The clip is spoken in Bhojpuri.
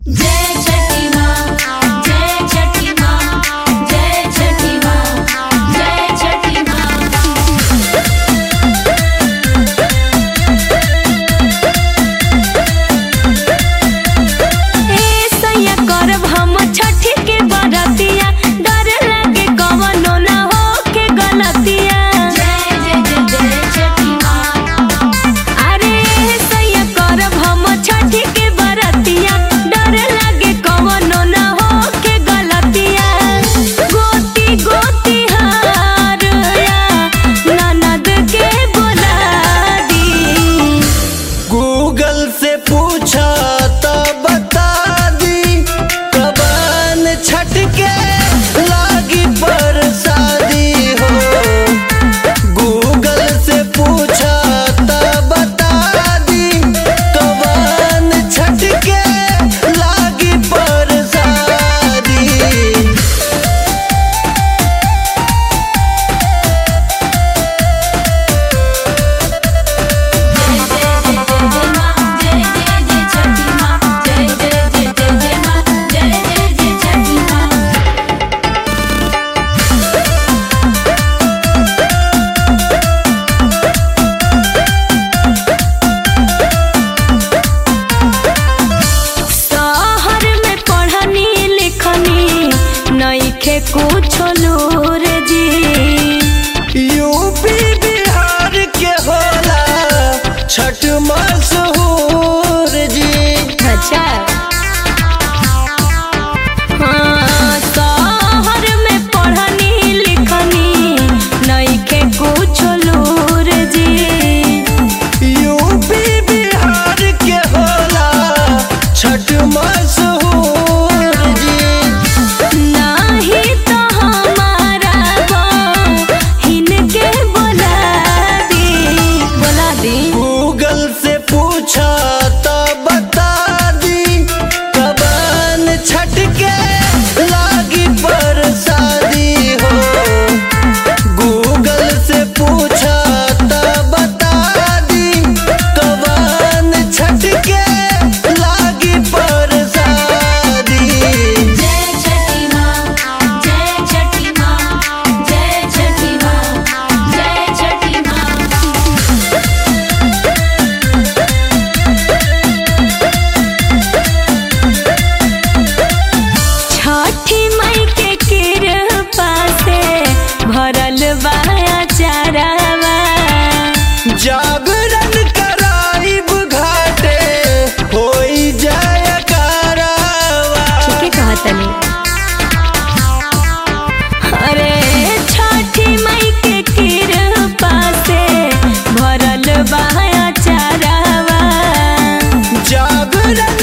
जय छठी माँ, जय छठी माँ, जय छठी माँ, जय छठी माँ। ए सैया करब हम छठी के बरतिया, डर लागे कवनो ना होके गलतिया। जय जय जय जय छठी माँ। अरे सैया करब हम छठी के बरतिया, डर लागे कवनो ना होके गलतिया। गोती गोती हारया ननद के बोला दी। गूगल से पूछा तो बता दी, कबान छठ के लागी बरसाती हो। गूगल से पूछा तो बता दी, कबान छठ के लागी बरसाती। जय जय जय जय जय माँ, जय जय जय छठी माँ, जय जय जय जय जय माँ, जय जय जय छठी माँ। शहर में पढ़नी लिखनी नइखे कुछ लूर जी। यूपी बिहार के होला छठ मशहूर जी। अच्छा हाँ, शहर में पढ़नी लिखनी नइखे कुछ लूर जी। यूपी बिहार के होला छठ मशहूर जी। नाही तो हमारा बहिन के बोला दी। गूगल से पूछा तो बता दी, कबान छठ के लागी बरसाती हो। गूगल से पूछा तो बता दी, कबान छठ के लागी बरसाती। जय छठी माँ, जय छठी माँ, जय छठी माँ, जय छठी माँ। छठी मई के कृपा से भरल बा चारावा। जागरण कराइब घाटे होई जाय करावा। ठीके कहतनी। अरे छठी मई के कृपा से भरल बा चारावा। जागरण